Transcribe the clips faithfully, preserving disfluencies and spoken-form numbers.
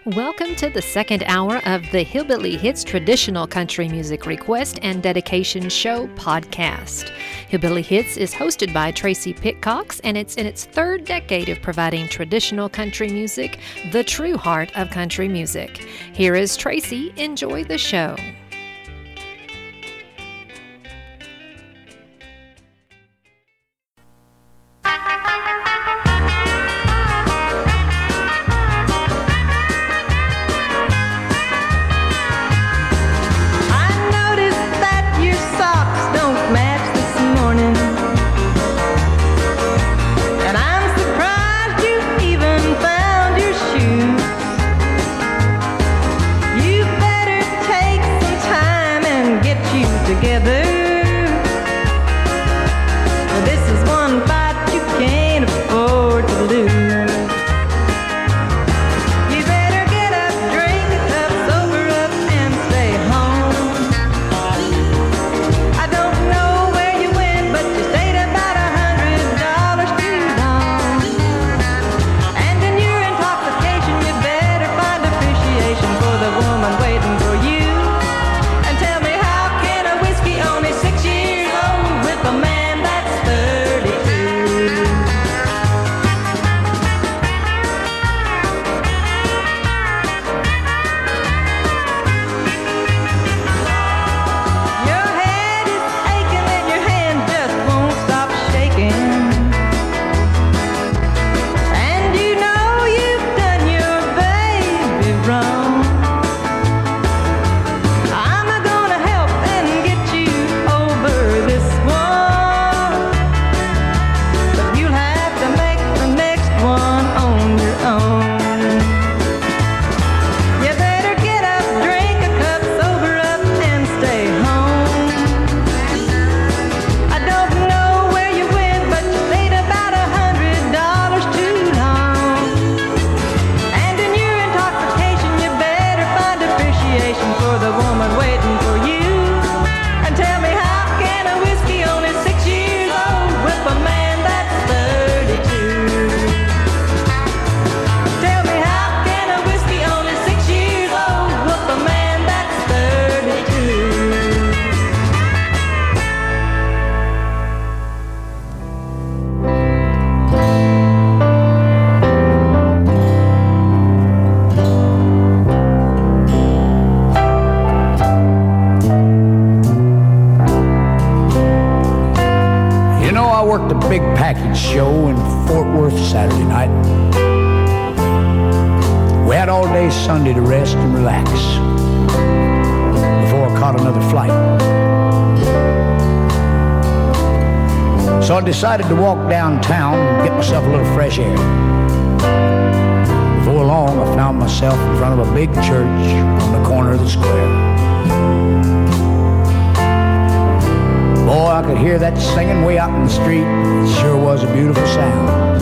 Welcome to the second hour of the Hillbilly Hits Traditional Country Music Request and Dedication Show podcast. Hillbilly Hits is hosted by Tracy Pitcox, and it's in its third decade of providing traditional country music, the true heart of country music. Here is Tracy. Enjoy the show. Show in Fort Worth Saturday night. We had all day Sunday to rest and relax before I caught another flight. So I decided to walk downtown and get myself a little fresh air. Before long, I found myself in front of a big church on the corner of the square. Boy, I could hear that singing way out in the street. It sure was a beautiful sound.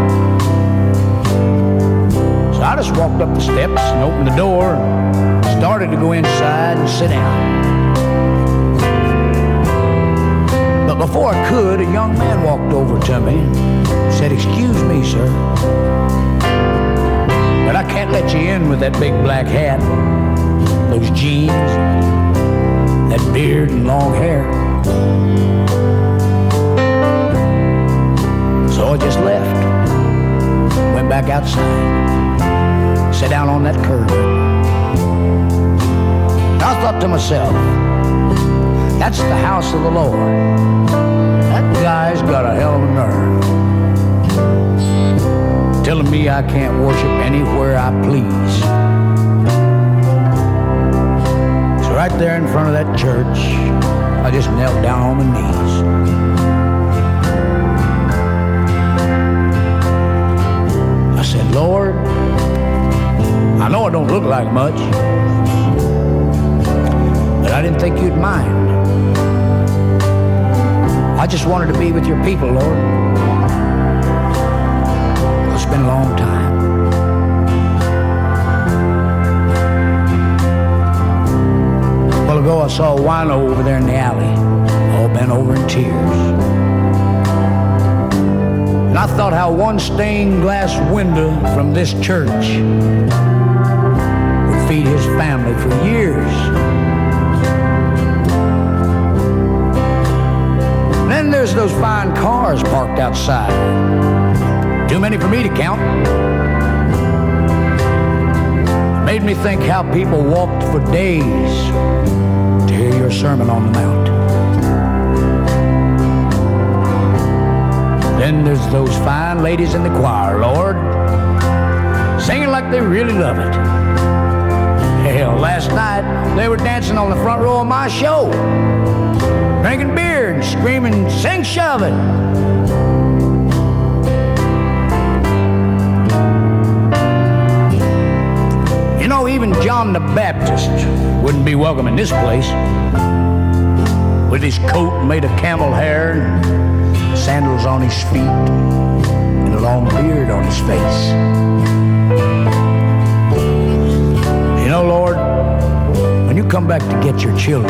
So I just walked up the steps and opened the door and started to go inside and sit down. But before I could, a young man walked over to me and said, "Excuse me, sir, but I can't let you in with that big black hat, those jeans, that beard and long hair." So I just left, went back outside, sat down on that curb. I thought to myself, that's the house of the Lord. That guy's got a hell of a nerve, telling me I can't worship anywhere I please. So right there in front of that church, I just knelt down on my knees. I said, "Lord, I know I don't look like much, but I didn't think you'd mind. I just wanted to be with your people, Lord. It's been a long time." A while ago, I saw a wino over there in the alley, all bent over in tears. And I thought how one stained glass window from this church outside. Too many for me to count. Made me think how people walked for days to hear your sermon on the mount. Then there's those fine ladies in the choir, Lord, singing like they really love it. Hell, last night they were dancing on the front row of my show, drinking beer and screaming, "Sing, shove it!" You know, even John the Baptist wouldn't be welcome in this place, with his coat made of camel hair and sandals on his feet and a long beard on his face. You know, Lord, when you come back to get your children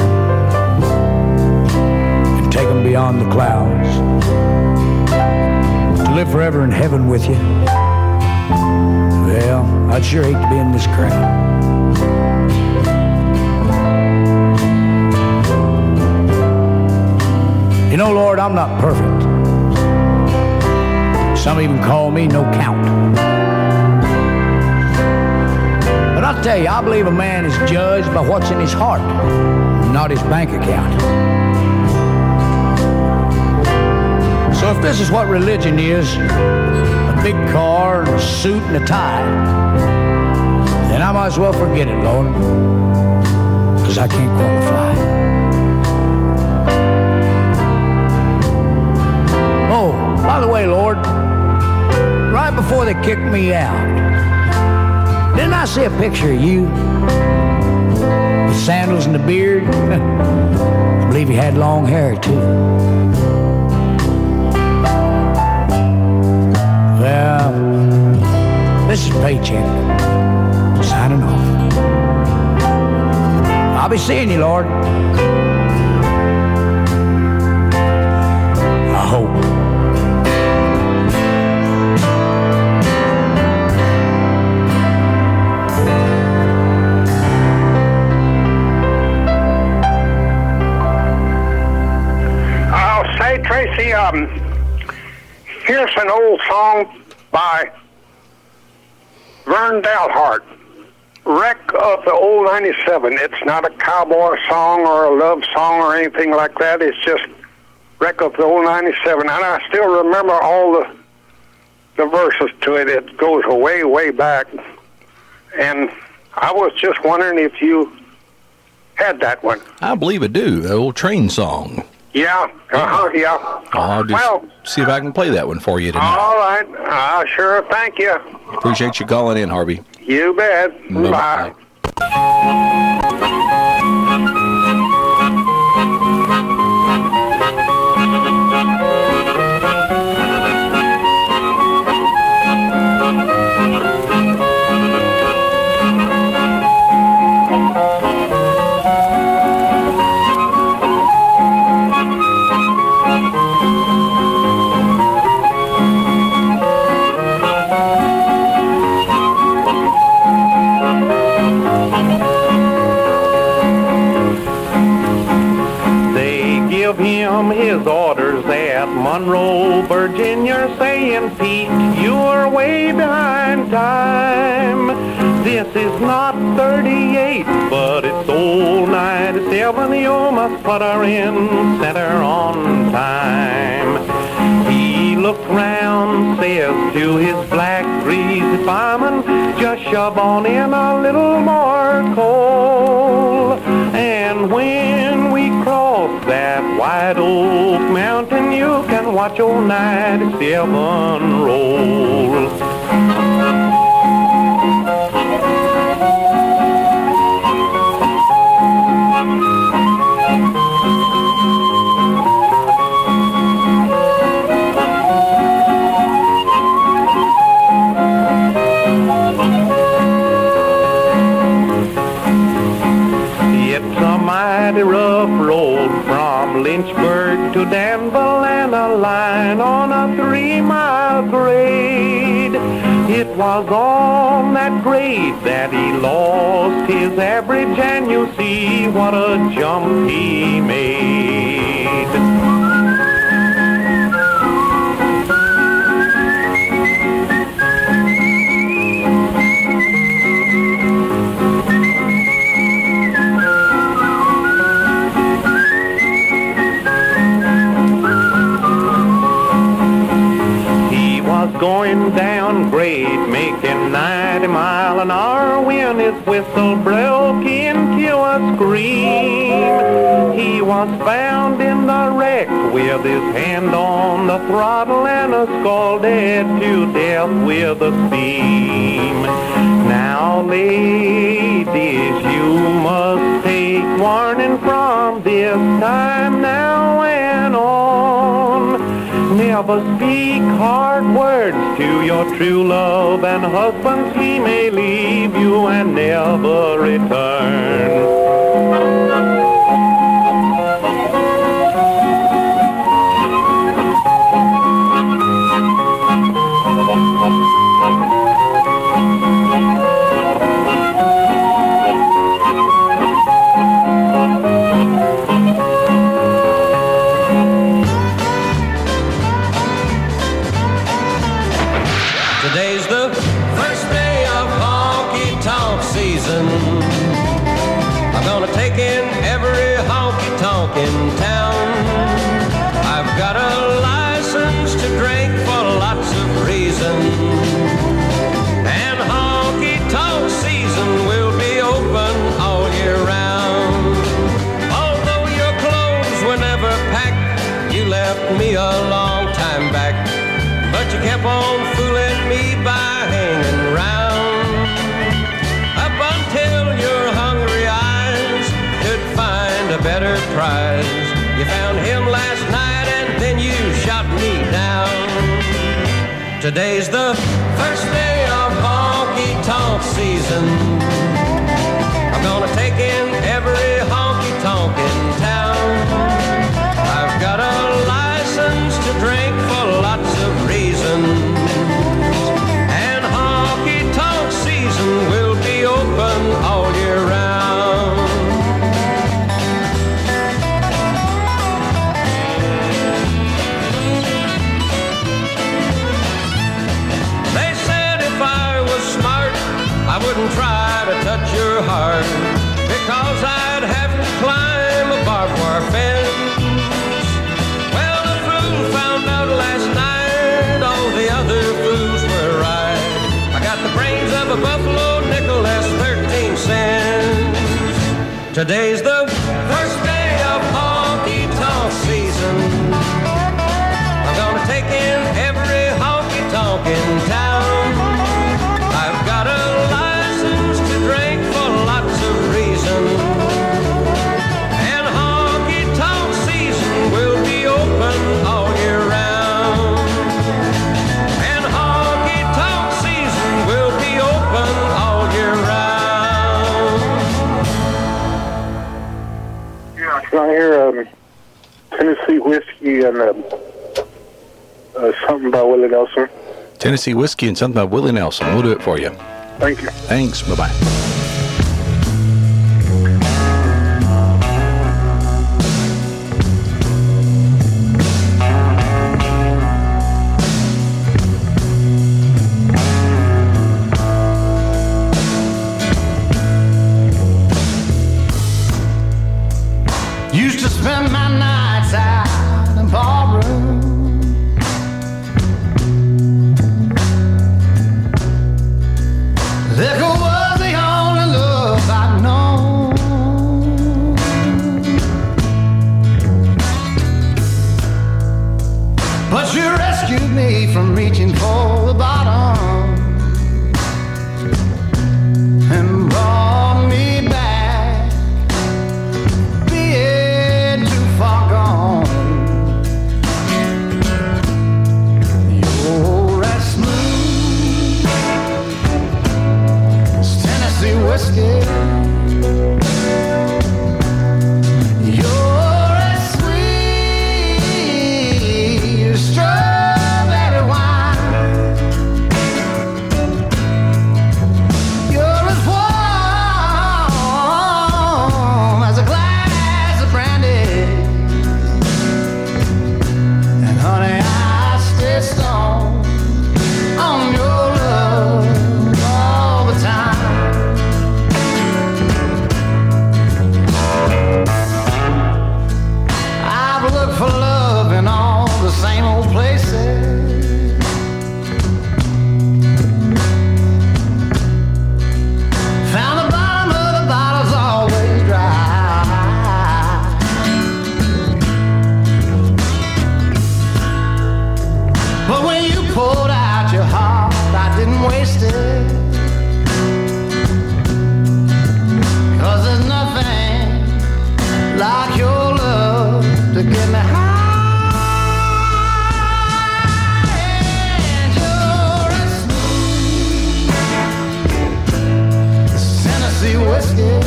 and take them beyond the clouds to live forever in heaven with you, well, I'd sure hate to be in this crowd. You know, Lord, I'm not perfect. Some even call me no count. But I'll tell you, I believe a man is judged by what's in his heart, not his bank account. So if this is what religion is, a big car, and a suit, and a tie, then I might as well forget it, Lord, because I can't qualify. Oh, by the way, Lord, right before they kicked me out, didn't I see a picture of you with sandals and a beard? I believe you had long hair, too. Well, this is Paycheck, signing off. I'll be seeing you, Lord. I hope. Say, Tracy, um, here's an old song by Vern Dalhart, Wreck of the Old ninety-seven. It's not a cowboy song or a love song or anything like that. It's just Wreck of the Old ninety-seven. And I still remember all the the verses to it. It goes way, way back. And I was just wondering if you had that one. I believe I do. The old train song. Yeah, uh-huh, yeah. I'll just well, see if I can play that one for you tonight. All right. Uh, sure, thank you. Appreciate you calling in, Harvey. You bet. Bye. Bye. His orders at Monroe, Virginia, saying, Pete, you're way behind time. This is not thirty-eight, but it's old ninety-seven. You must put her in center on time. He looked round, says to his black greasy fireman, just shove on in a little more coal. And when we cross that White Oak Mountain, you can watch old ninety-seven roll. Mighty rough road from Lynchburg to Danville, and a line on a three-mile grade. It was on that grade that he lost his average, and you see what a jump he made. or when his whistle broke into a scream. He was found in the wreck with his hand on the throttle and a skull dead to death with a steam. Now, ladies, you must take warning from this time now and on. Never speak hard words to your true love, and husbands, he may leave you and never return. Today's the first day of honky-tonk season. I'm gonna take in every honky-tonk in town. I've got a license to drink for lots of reasons. And honky-tonk season will be open all year round. Although your clothes were never packed, you left me a long time back. But you kept on fooling me by hanging round. Up until your hungry eyes could find a better prize. You found him last night and then you shot me down. Today's the first day of honky-tonk season. I'm gonna take in every honky-tonk in town. I've got a license to drink for lots of reasons. And honky-tonk season will be open all year round. They said if I was smart, I wouldn't try to touch your heart, because I'd have to climb a barbed wire fence. Well, the fool found out last night all the other fools were right. I got the brains of a buffalo nickel, that's thirteen cents. Today's the first day of honky-tonk season. I'm gonna take in every honky-tonk in town. I've got a license to drink for lots of reasons. And honky-tonk season will be open all year round. And honky-tonk season will be open all year round. Yeah, can I hear um, Tennessee Whiskey and um, uh, something by Willie Nelson? Tennessee Whiskey and something by Willie Nelson. We'll do it for you. Thank you. Thanks. Bye-bye. Used to spend my nights out in ballroom. Liquor was the only love I'd known. But you rescued me from reaching for the bottom and brought me back, being too far gone. You're as smooth as Tennessee whiskey. You're as sweet as strawberry wine. You're as warm as a glass of brandy. And honey, I stay strong on your love all the time. whiskey.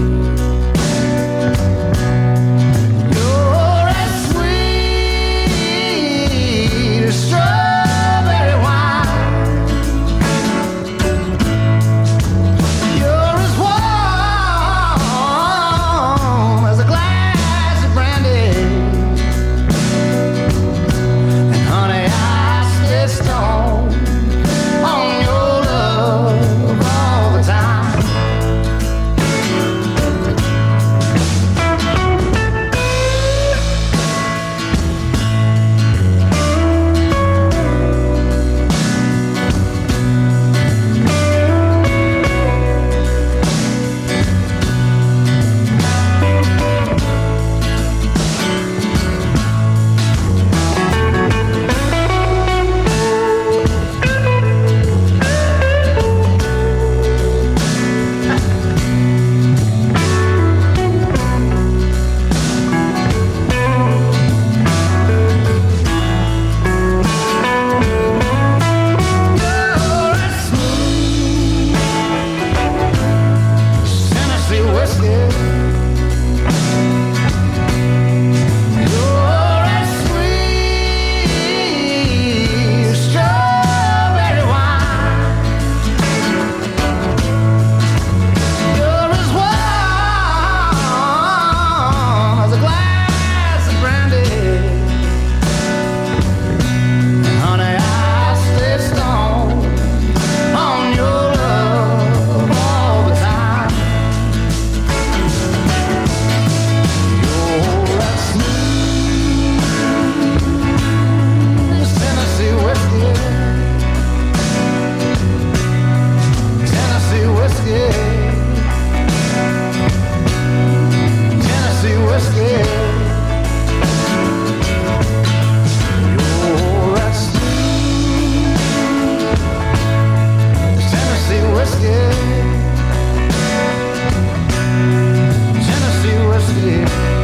You're as sweet as strawberry wine. You're as warm as a glass of brandy. And honey, I stay stoned on your love all the time. You're as smooth as Tennessee whiskey. You're as sweet as strawberry wine. You're as warm as a glass of brandy. And honey, I stay stoned on your love all the time. You're as smooth as Tennessee whiskey. Tennessee whiskey. Tennessee whiskey. You're as smooth as Tennessee whiskey. Tennessee whiskey.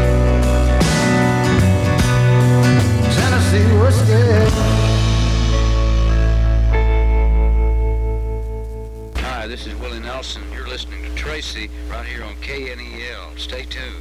Tennessee whiskey. Hi, this is Willie Nelson. You're listening to Tracy right here on K N E L. Stay tuned.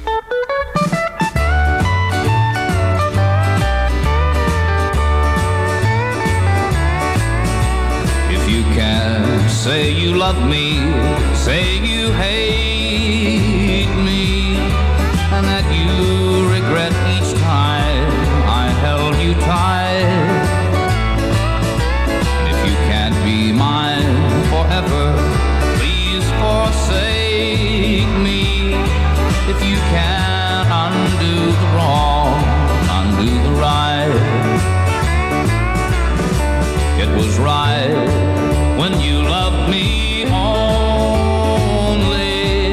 If you can say you love me, say you hate me, and that you regret each time I held you tight. And if you can't be mine forever, please forsake me. If you can't undo the wrong, undo the right. It was right when you loved me only.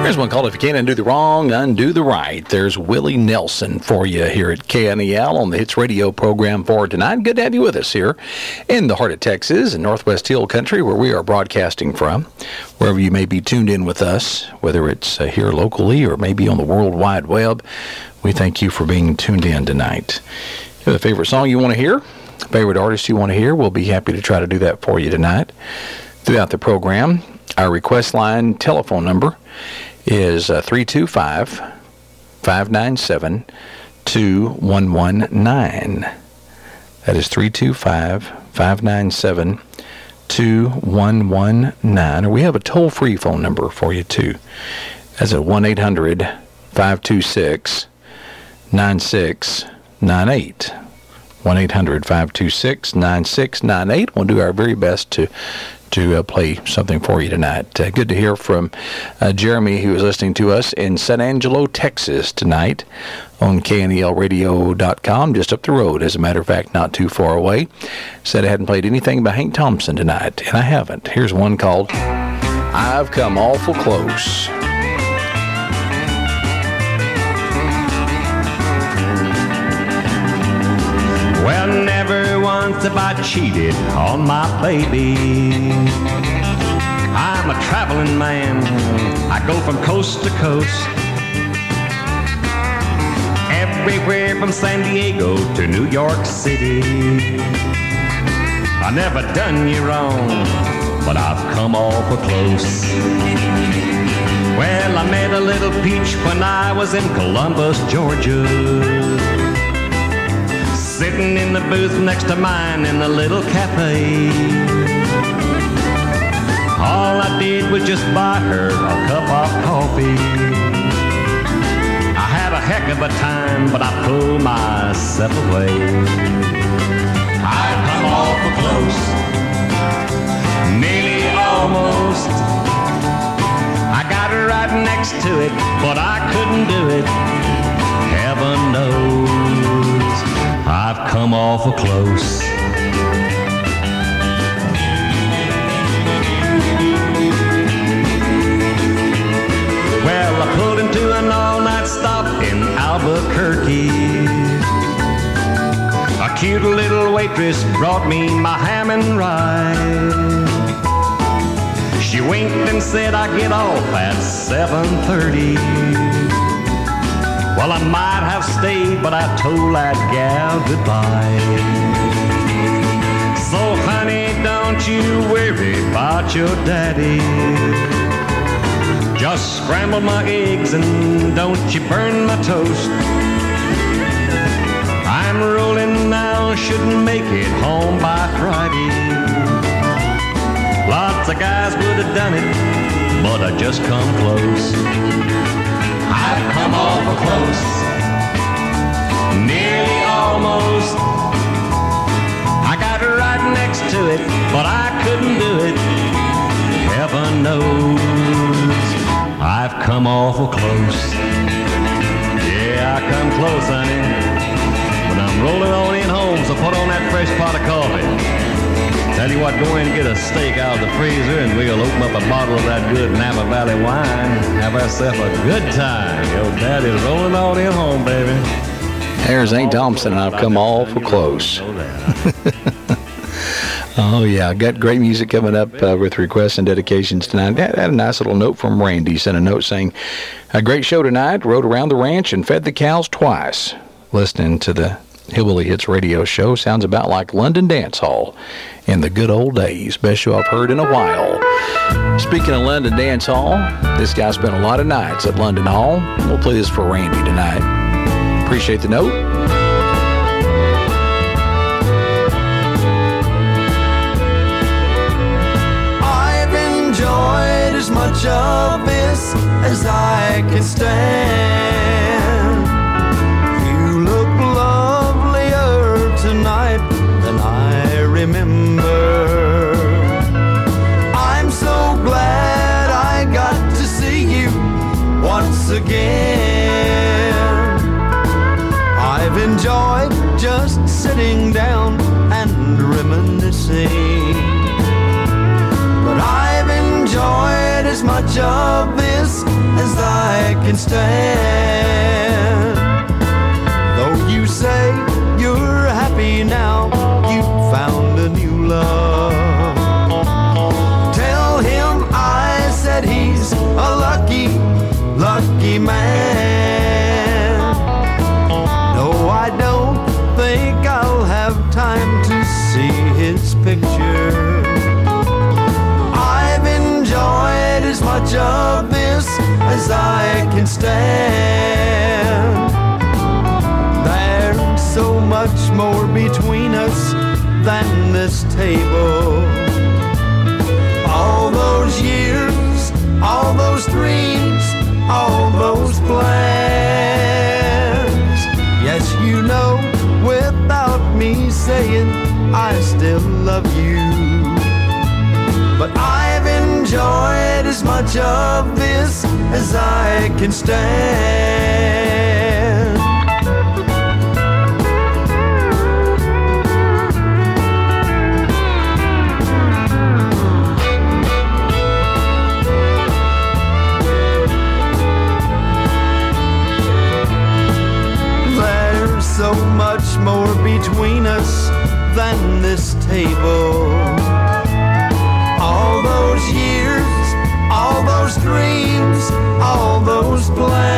Here's one called If You Can't Undo the Wrong, Undo the Right. There's Willie Nelson for you here at K N E L on the Hits Radio program for tonight. Good to have you with us here in the heart of Texas and Northwest Hill Country, where we are broadcasting from. Wherever you may be tuned in with us, whether it's uh, here locally or maybe on the World Wide Web, we thank you for being tuned in tonight. If you have a favorite song you want to hear, favorite artist you want to hear, we'll be happy to try to do that for you tonight throughout the program. Our request line telephone number is uh, three two five, five nine seven, two one one nine. That is three two five, five nine seven, two one one nine. Or we have a toll-free phone number for you, too. That's at one eight hundred, five two six, nine six nine eight. one eight hundred, five two six, nine six nine eight. We'll do our very best to to uh, play something for you tonight. Uh, good to hear from uh, Jeremy, who is listening to us in San Angelo, Texas tonight on K N E L radio dot com, just up the road, as a matter of fact, not too far away. Said I hadn't played anything by Hank Thompson tonight, and I haven't. Here's one called I've Come Awful Close. Well, never once have I cheated on my baby. I'm a traveling man, I go from coast to coast. Everywhere from San Diego to New York City. I never done you wrong, but I've come awful close. Well, I met a little peach when I was in Columbus, Georgia. Sitting in the booth next to mine in the little cafe. All I did was just buy her a cup of coffee. I had a heck of a time, but I pulled myself away. I've come awful close, nearly almost. I got her right next to it, but I couldn't do it. Heaven knows I've come awful close. Well, I pulled into an all-night stop in Albuquerque. A cute little waitress brought me my ham and rye. She winked and said I'd get off at seven thirty. Well, I might have stayed, but I told that gal goodbye. So, honey, don't you worry about your daddy. Just scramble my eggs and don't you burn my toast. I'm rolling now, shouldn't make it home by Friday. Lots of guys would have done it, but I just come close. I've come awful close, nearly almost. I got her right next to it, but I couldn't do it. Heaven knows I've come awful close. Yeah, I come close, honey, but I'm rolling on in home, so put on that fresh pot of coffee. Tell you what, go in and get a steak out of the freezer, and we'll open up a bottle of that good Napa Valley wine. Have ourselves a good time. Yo, Daddy's rolling on in home, baby. There's Hank Thompson, and I've come awful close. Oh, yeah. Got great music coming up uh, with requests and dedications tonight. I had a nice little note from Randy. He sent a note saying, a great show tonight. Rode around the ranch and fed the cows twice. Listening to the Hillbilly Hits radio show sounds about like London Dance Hall in the good old days. Best show I've heard in a while. Speaking of London Dance Hall, this guy spent a lot of nights at London Hall. We'll play this for Randy tonight. Appreciate the note. I've enjoyed as much of this as I can stand. You look lovelier tonight than I remember. I'm so glad I got to see you once again. I've enjoyed just sitting down and reminiscing, but I've enjoyed as as much of this as I can stand. Though you say you're happy now, you found a new love. Tell him I said he's a lucky, lucky man. No, I don't think I'll have time to see his picture. I've enjoyed as much of this as I can stand. There's so much more between us than this table. All those years, all those dreams, all those plans. Yes, you know, without me saying, I still love you. But I've enjoyed as much of this as I can stand. There's so much more between us than this table. All those years, all those dreams, all those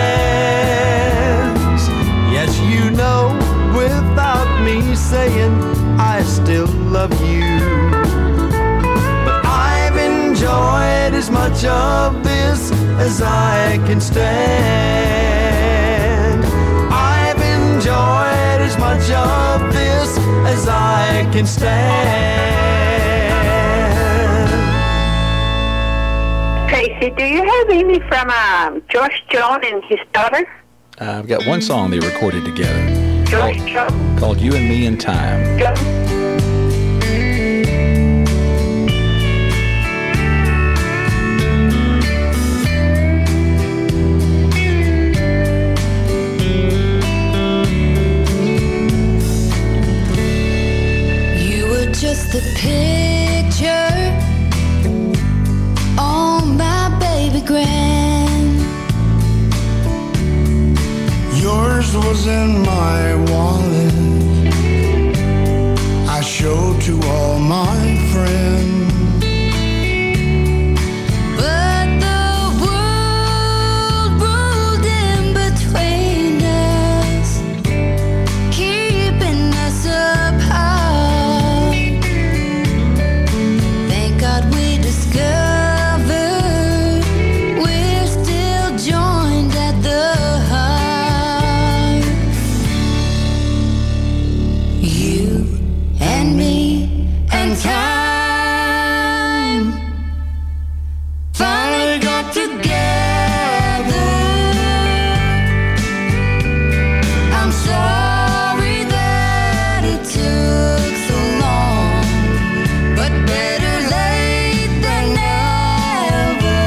plans. Yes, you know, without me saying, I still love you. But I've enjoyed as much of this as I can stand. I've enjoyed as much of this as I can stand. Tracy, do you have any from um, George Jones and his daughter? Uh, I've got one song they recorded together. George called, Jones. Called You and Me in Time. Jones. Just the picture on my baby grand. Yours was in my wallet. I showed to all my friends. But the world rolled in between us, keeping us apart. Discovered we're still joined at the heart. You and me and time finally got together. I'm sorry that it took so long, but better late than never.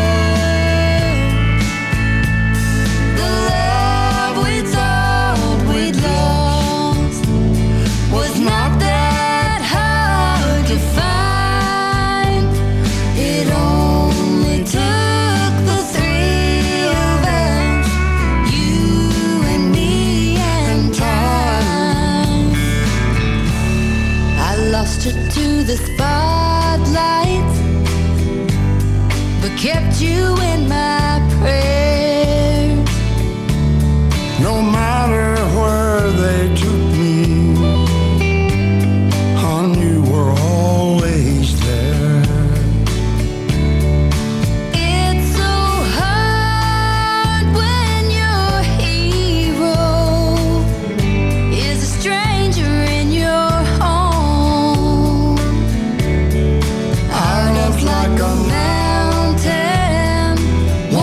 The love we thought we'd lost was not that hard to find. It only took the three of us, you and me and time. I lost her to the spotlight, but kept you in my prayers. No matter where they took me, hon, you were always there. It's so hard when your hero is a stranger in your home. Our love's like a mountain,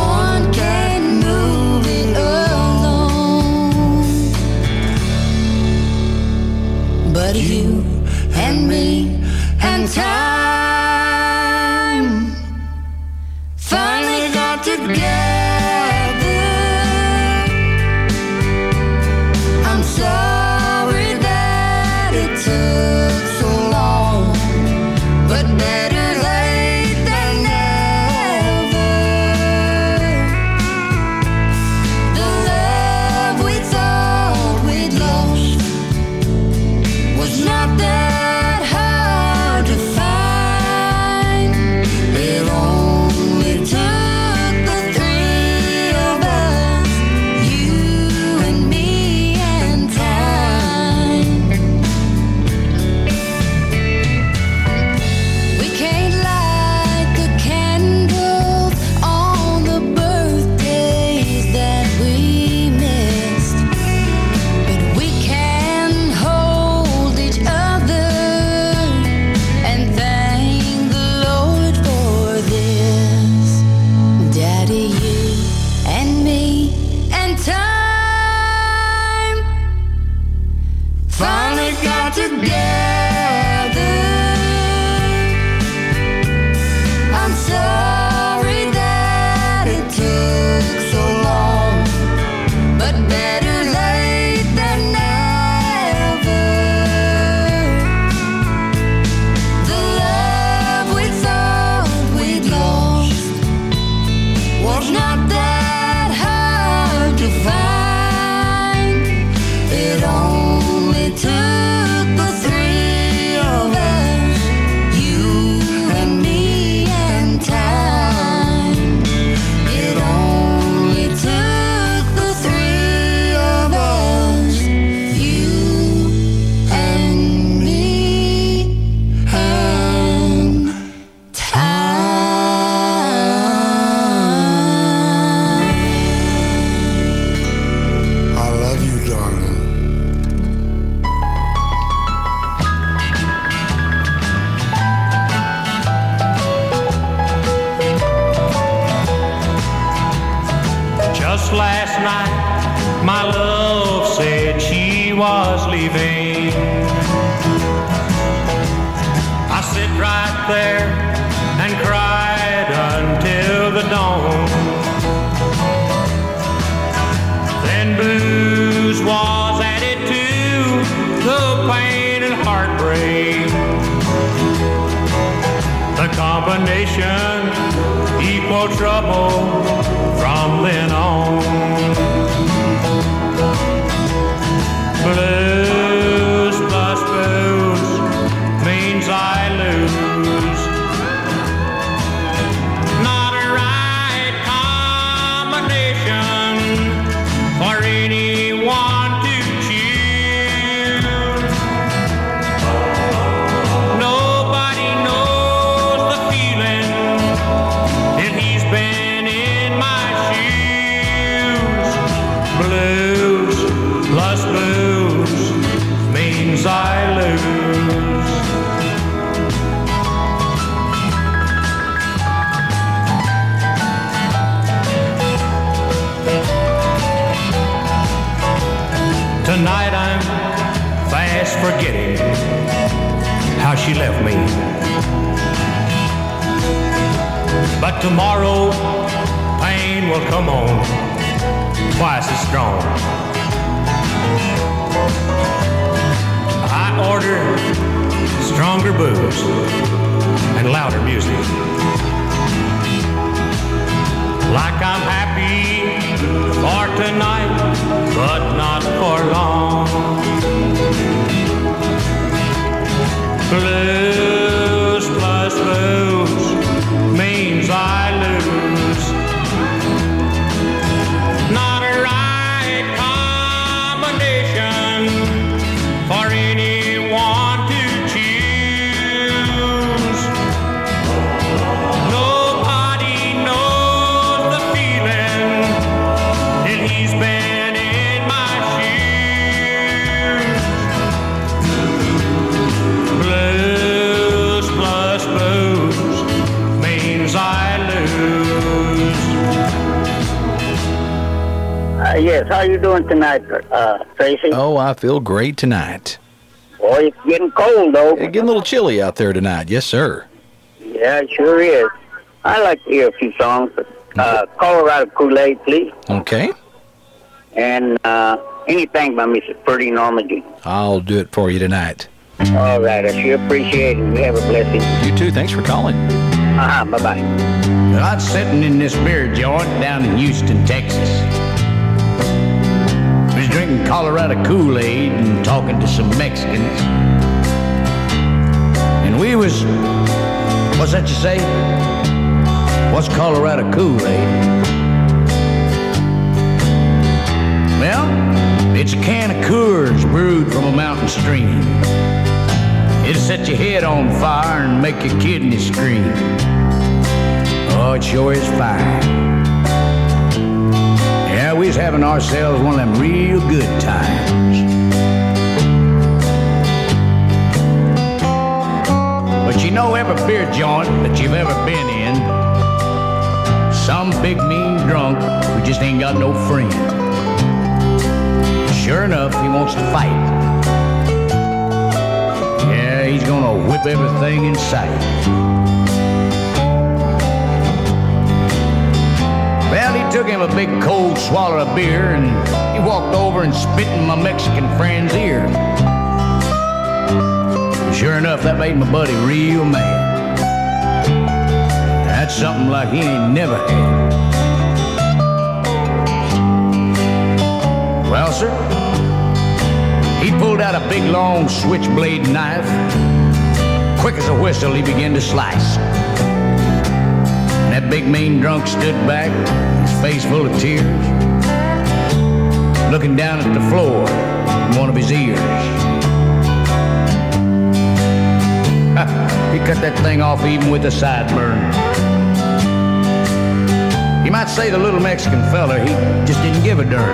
Just last night, my love said she was leaving. I sit right there and cried until the dawn. Then blues was added to the pain and heartbreak. The combination equal trouble from then on. Blues plus booze means I lose. Not a right combination for anyone to choose. Nobody knows the feeling till he's been in my shoes. Blues plus booze means I lose. Tonight I'm fast forgetting how she left me. But tomorrow pain will come on twice as strong. I order stronger booze and louder music. Like I'm happy for tonight, but not for long. Blues plus booze means I lose. Not a right combination for anyone to choose. Nobody knows the feeling till he's been in my shoes. Blues plus booze means I lose. Uh, yes, how you doing tonight, uh, Tracy? Oh, I feel great tonight. Boy, it's getting cold, though. It's getting a little chilly out there tonight. Yes, sir. Yeah, it sure is. I like to hear a few songs. Uh, Colorado Kool-Aid, please. Okay. And uh, anything by Missus Purdy Normandy. I'll do it for you tonight. All right, I sure appreciate it. You have a blessing. You too. Thanks for calling. Uh-huh, bye-bye. Well, I'm sitting in this beer joint down in Houston, Texas. Was drinking Colorado Kool-Aid and talking to some Mexicans. And we was, what's that you say? What's Colorado Kool-Aid? Well, it's a can of Coors brewed from a mountain stream. It'll set your head on fire and make your kidneys scream. Oh, it sure is fine. Yeah, we was having ourselves one of them real good times. But you know, every beer joint that you've ever been in, some big mean drunk who just ain't got no friend. Sure enough, he wants to fight. Yeah, he's gonna whip everything in sight. Well, he took him a big cold swallow of beer and he walked over and spit in my Mexican friend's ear. Sure enough, that made my buddy real mad. That's something like he ain't never had. Well, sir, he pulled out a big long switchblade knife. Quick as a whistle, he began to slice. And that big mean drunk stood back, his face full of tears, looking down at the floor in one of his ears. He cut that thing off even with a sideburn. You might say the little Mexican fella, he just didn't give a darn.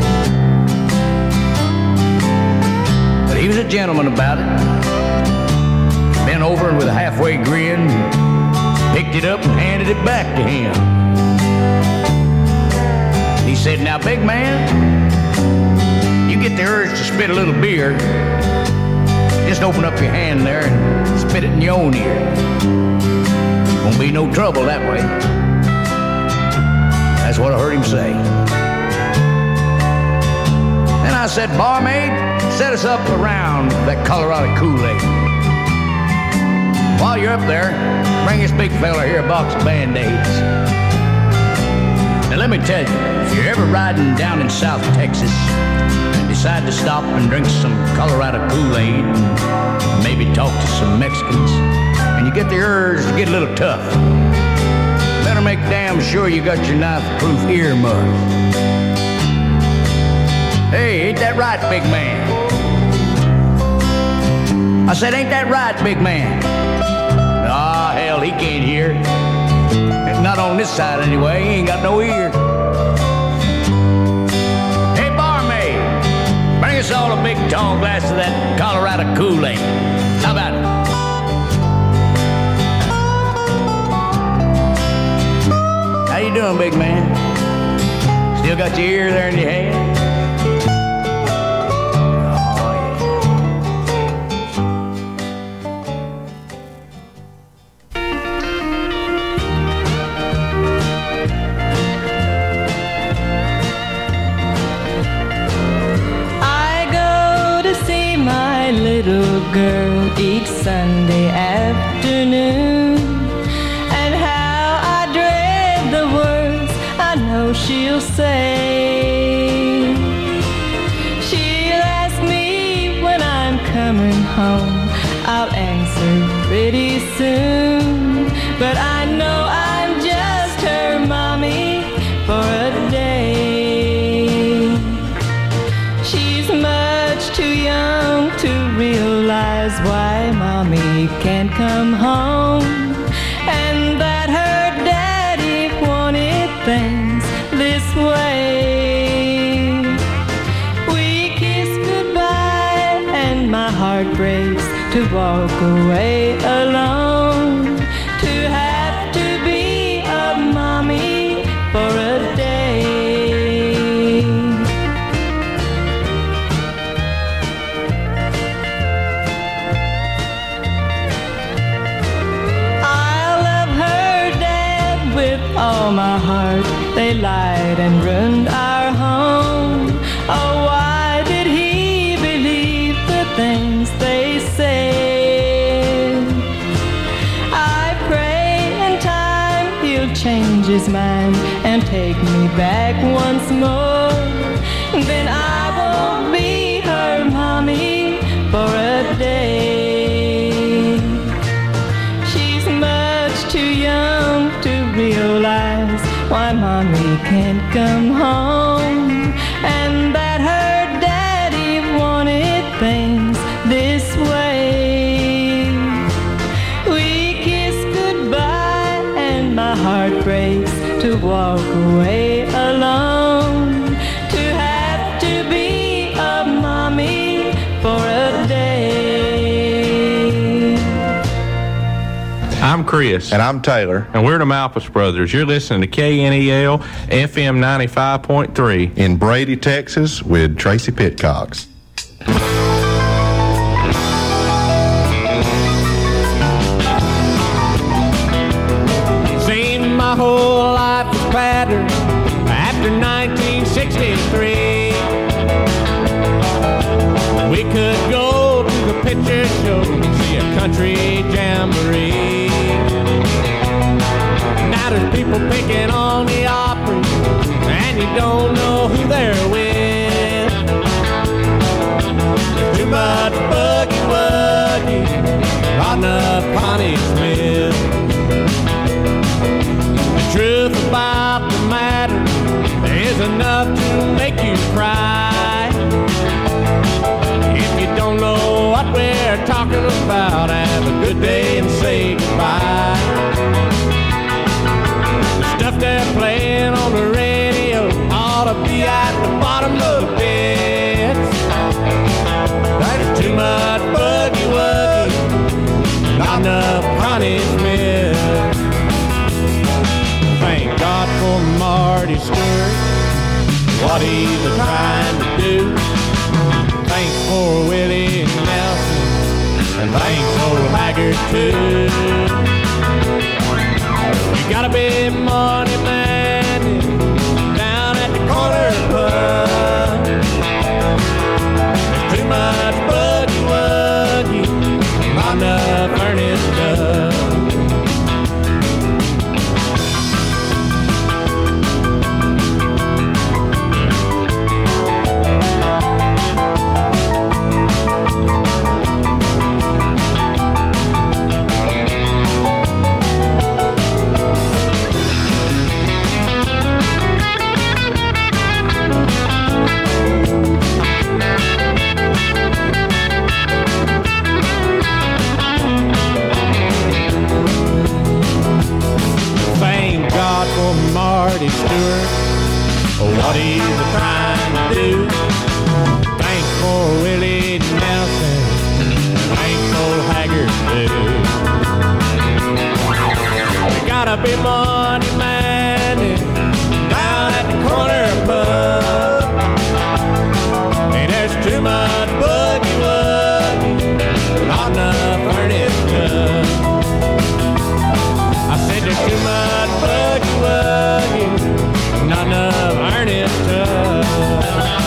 But he was a gentleman about it. Bent over and with a halfway grin, picked it up and handed it back to him. He said, now, big man, you get the urge to spit a little beer, just open up your hand there and spit it in your own ear. Won't be no trouble that way. That's what I heard him say. Then I said, barmaid, set us up around that Colorado Kool-Aid. While you're up there, bring this big fella here a box of Band-Aids. Now let me tell you, if you're ever riding down in South Texas and decide to stop and drink some Colorado Kool-Aid and maybe talk to some Mexicans, and you get the urge to get a little tough, better make damn sure you got your knife-proof earmuff. Hey, ain't that right, big man? I said, ain't that right, big man? Ah, hell, he can't hear. Not on this side anyway, he ain't got no ear. Hey, barmaid, bring us all a big tall glass of that Colorado Kool-Aid. How about it? How you doing, big man? Still got your ear there in your hand? Girl each Sunday afternoon, and how I dread the words I know she'll say. She'll ask me when I'm coming home, I'll answer pretty soon, but I know I'm just her mommy for a day. She's much too young to realize why mommy can't come home, and that her daddy wanted things this way. We kiss goodbye and my heart breaks to walk away alone, to have to be a mommy for a day. All my heart, they lied and ruined our home. Oh, why did he believe the things they said? I pray in time he'll change his mind and take me back once more. Then I won't be her mommy for a day. She's much too young to realize why mommy can't come home, and that her daddy wanted things this way. We kiss goodbye and my heart breaks to walk away alone, to have to be a mommy for a day. I'm Chris. And I'm Taylor. And we're the Malphus Brothers. You're listening to K N E L F M ninety-five point three. In Brady, Texas, with Tracy Pitcox. Seemed my whole life was patterned after nineteen sixty-three. We could go to the picture show, see a country jamboree. Now there's people picking on the Opry, and you don't know who they're with. Too much boogie woogie on the Connie Smith. The truth about the matter is enough to make you cry. If you don't know what we're talking about, have a good day and say goodbye. Stuff they're playing on the radio ought to be at the bottom of the beds. There's too much boogie woogie, not enough Connie Smith. Thank God for Marty Stewart what he's a trying to do. Thanks for Willie Nelson, and thanks old Haggard too. You gotta be money man down at the corner pub. There's too much buggy wuggy, not enough earnest dub. Marty Stewart, what he's a trying to do. Thanks for Willie Nelson, thanks old Haggard too. We gotta be money man down at the corner pub. Hey, there's too much buggy wuggy, not enough earnest dub. I said there's too much buggy wuggy, not enough earnest dub.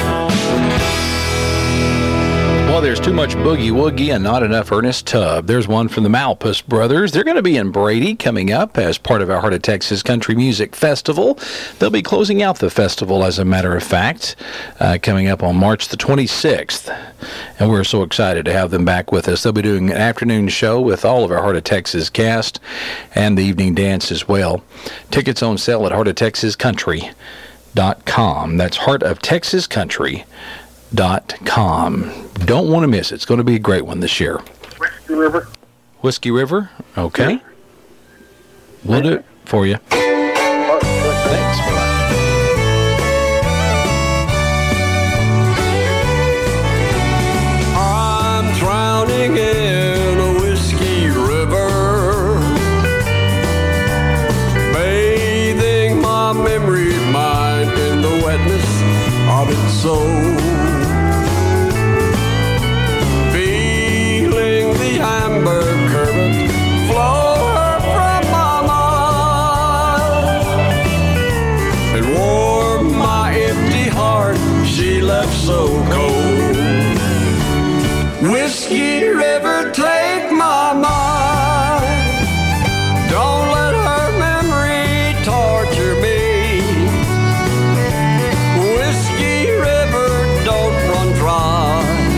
Well, there's too much boogie woogie and not enough Ernest Tubb. There's one from the Malpas Brothers. They're going to be in Brady coming up as part of our Heart of Texas Country Music Festival. They'll be closing out the festival, as a matter of fact, uh, coming up on March the twenty-sixth. And we're so excited to have them back with us. They'll be doing an afternoon show with all of our Heart of Texas cast and the evening dance as well. Tickets on sale at heart of texas country dot com. That's heart of texas country dot com. Don't want to miss it. It's going to be a great one this year. Whiskey River. Whiskey River? Okay. Yeah. We'll do it for you. Thanks. Bye-bye. I'm drowning in a whiskey river, bathing my memory mind in the wetness of its soul. Amber current flow from my mind and warm my empty heart she left so cold. Whiskey River, take my mind, don't let her memory torture me. Whiskey River, don't run dry,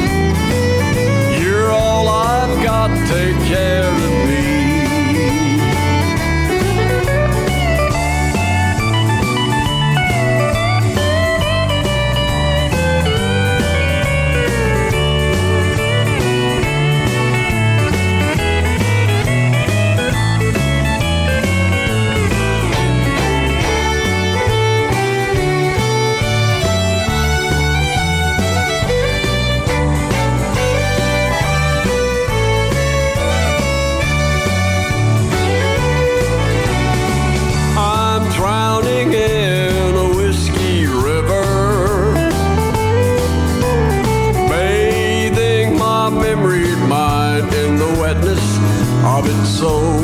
take care of me. Of its soul,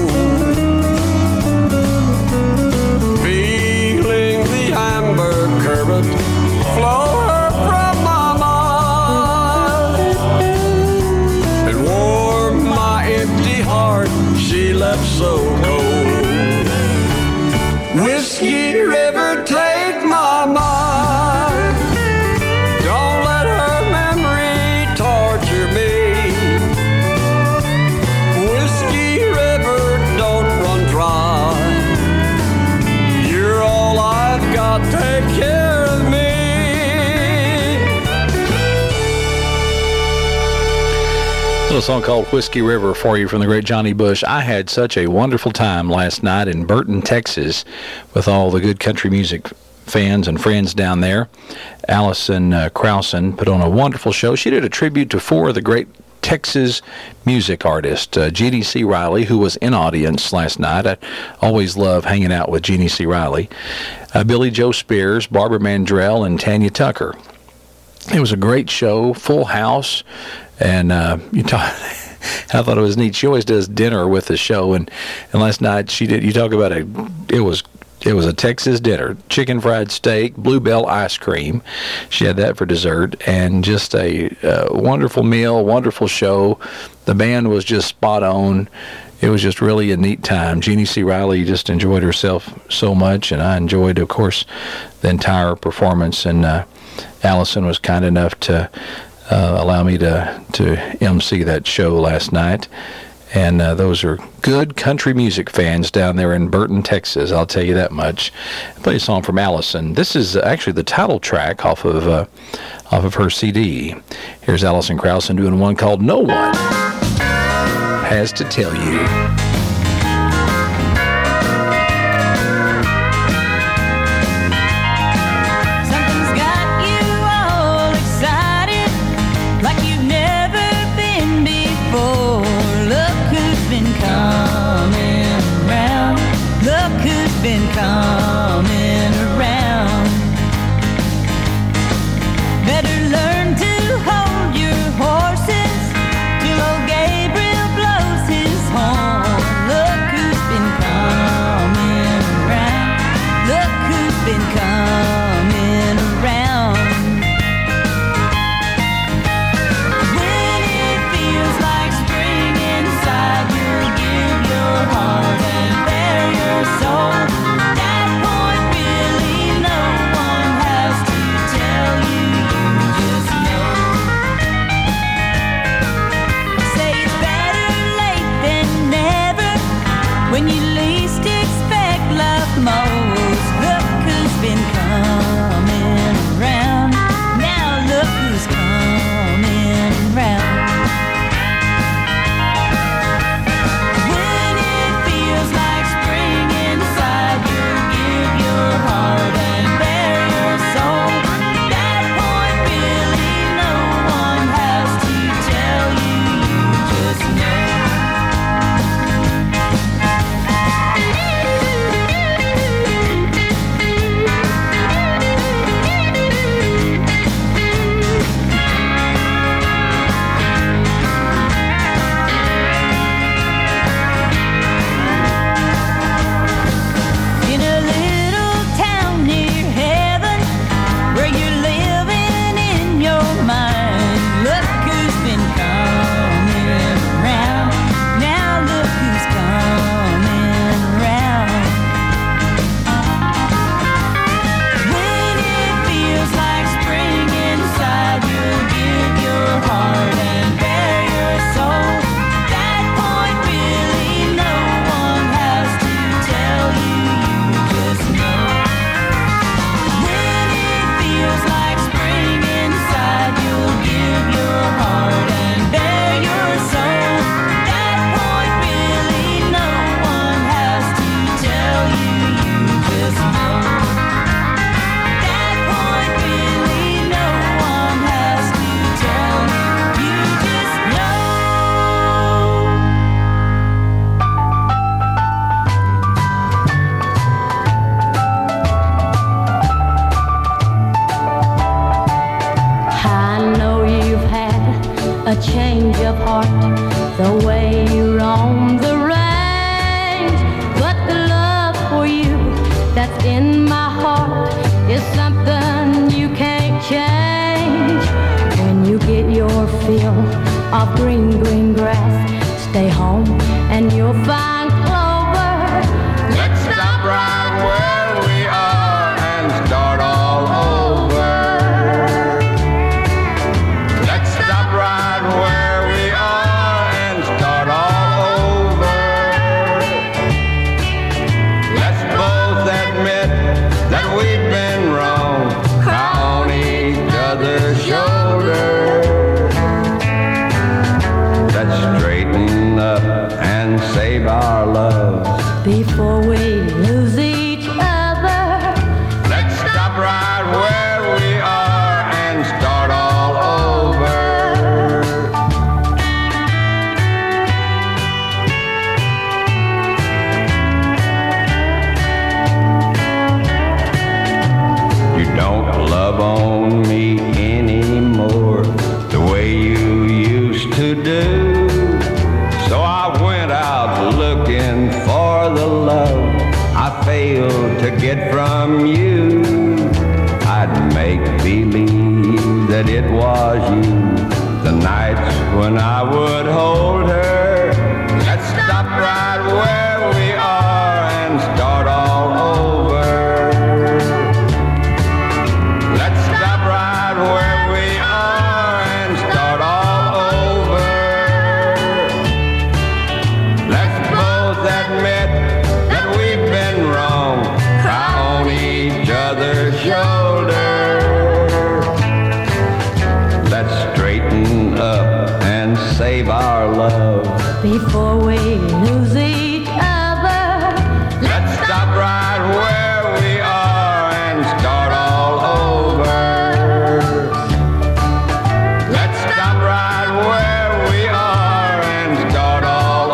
feeling the amber current flow her from my mind and warm my empty heart she left so cold. Whiskey River, take my mind, don't let her memory torture me. Take care of me. A little song called Whiskey River for you from the great Johnny Bush. I had such a wonderful time last night in Burton, Texas, with all the good country music fans and friends down there. Allison uh, Krausen put on a wonderful show. She did a tribute to four of the great Texas music artist, uh, Jeannie C. Riley, who was in audience last night. I always love hanging out with Jeannie C. Riley. Uh, Billy Joe Spears, Barbara Mandrell, and Tanya Tucker. It was a great show, full house, and uh, you talk. I thought it was neat. She always does dinner with the show, and, and last night she did. You talk about a. It was it was a Texas dinner: chicken fried steak, Bluebell ice cream. She had that for dessert, and just a uh, wonderful meal, wonderful show. The band was just spot on. It was just really a neat time. Jeannie C. Riley just enjoyed herself so much, and I enjoyed, of course, the entire performance. And uh, Allison was kind enough to uh, allow me to, to M C that show last night. And uh, those are good country music fans down there in Burton, Texas, I'll tell you that much. I'll play a song from Allison. This is actually the title track off of, uh, off of her C D. Here's Allison Krausen doing one called No One Has to Tell You. Been coming around. Better learn to hold your horses till old Gabriel blows his horn. Look who's been coming around. Look who's been coming around. When it feels like spring inside, you'll give your heart and bare your soul. When you least expect love most, look who's been coming around. Now look who's coming around. When it feels like spring inside, you'll give your heart and bare your soul. That point really no one has to tell you, you just know. Change of heart, the way you roam the range, but the love for you that's in my heart is something you can't change. When you get your fill of green, green grass, stay home and you'll find clover. Let's stop right where we are and start all over. Let's stop right where we are and start all over. Let's both admit that we've been wrong. Cry on each other's shoulder. Let's straighten up and save our You don't love on me anymore the way you used to do. So I went out looking for the love I failed to get from you. I'd make believe that it was you the nights when I would hold her. Let's stop right where we are and start all over. Let's stop right where we are and start all over. Let's both admit that we've been wrong. Cry on each other's shoulder. Let's straighten up and save our love before we lose each other. Let's stop right where we are and start all over. Let's stop right where we are and start all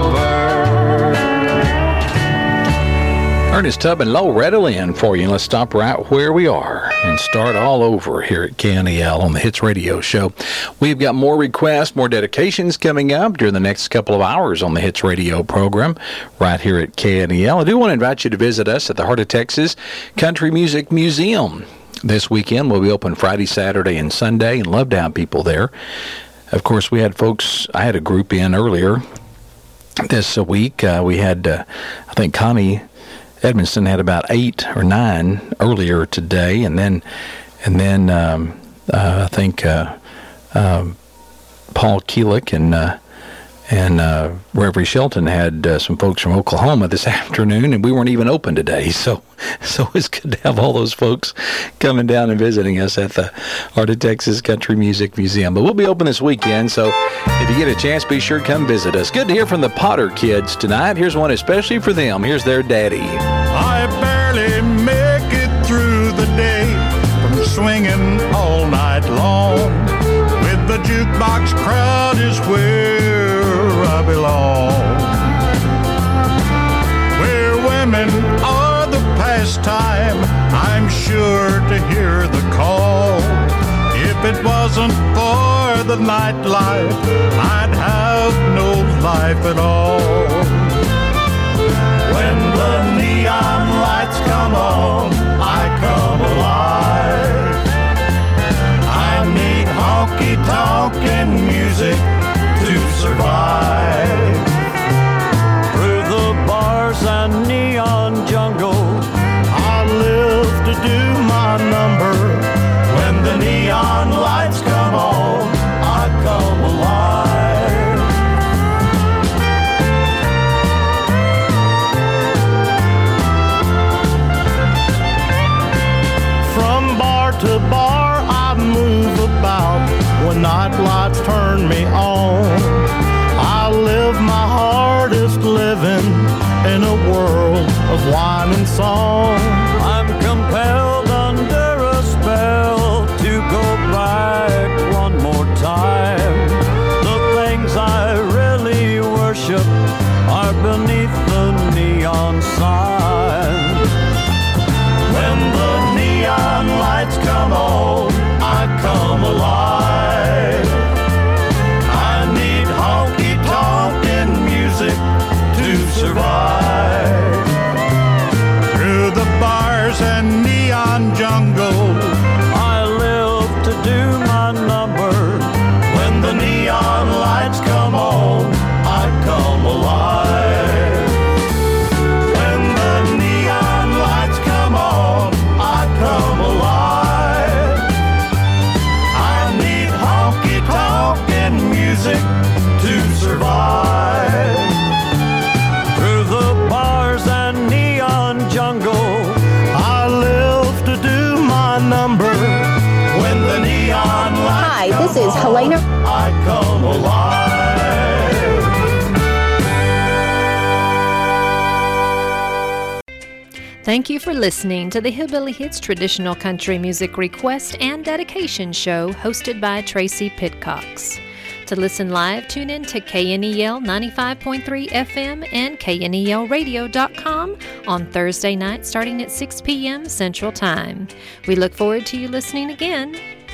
over. Ernest Tubb and Loretta Lynn for you. Let's stop right where we are and start all over here at K N E L on the Hits Radio Show. We've got more requests, more dedications coming up during the next couple of hours on the Hits Radio program right here at K N E L. I do want to invite you to visit us at the Heart of Texas Country Music Museum. This weekend we'll be open Friday, Saturday, and Sunday, and love to have people there. Of course, we had folks, I had a group in earlier this week. Uh, we had, uh, I think, Connie Edmondson had about eight or nine earlier today, and then and then um, uh, I think uh, uh, Paul Keelik and uh, and uh, Reverend Shelton had uh, some folks from Oklahoma this afternoon, and we weren't even open today. So so it's good to have all those folks coming down and visiting us at the Heart of Texas Country Music Museum. But we'll be open this weekend, so if you get a chance, be sure to come visit us. Good to hear from the Potter kids tonight. Here's one especially for them. Here's their daddy. I barely make it through the day from swinging all night long. With the jukebox crowd is where I belong. Where women are the pastime, I'm sure to hear the call. If it wasn't for the nightlife, I'd have no life at all. When the neon lights come on, I come alive. I need honky-tonkin' music to survive. Through the bars and neon jungle, I live to do my number. When the neon lights come on, I come alive. To bar I move about when night lights turn me on. I live my hardest living in a world of wine and song. I'm compelled under a spell to go back one more time. The things I really worship are beneath the neon sign. When the neon lights come on, I come alive. I need honky-tonkin' music to survive. Through the bars and neon jungle, I live to do my number. When the neon lights come on, I come alive. When the neon lights come on, I come alive. I need honky-tonkin' music to survive. Through the bars and neon jungle, I live to do my number. When the neon lights Hi, this is Helena. I come alive. Thank you for listening to the Hillbilly Hits Traditional Country Music Request and Dedication Show hosted by Tracy Pitcox. To listen live, tune in to K N E L ninety-five point three F M and K N E L radio dot com on Thursday night starting at six p.m. Central Time. We look forward to you listening again.